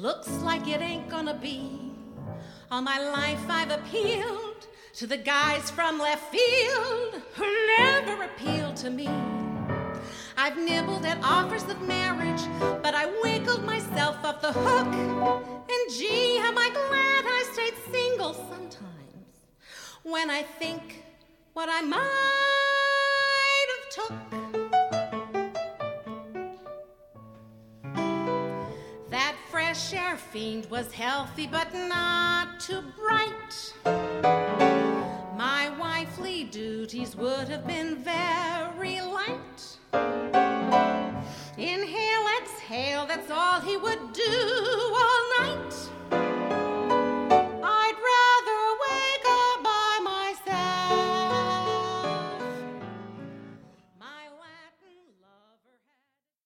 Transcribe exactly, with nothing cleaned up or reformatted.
looks like it ain't gonna be. All my life I've appealed to the guys from left field who never appealed to me. I've nibbled at offers of marriage, but I wiggled myself off the hook. And gee, am I glad I stayed single sometimes, when I think what I might have took. That fresh air fiend was healthy, but not too bright. My wifely duties would have been very light. Inhale, exhale, that's all he would do.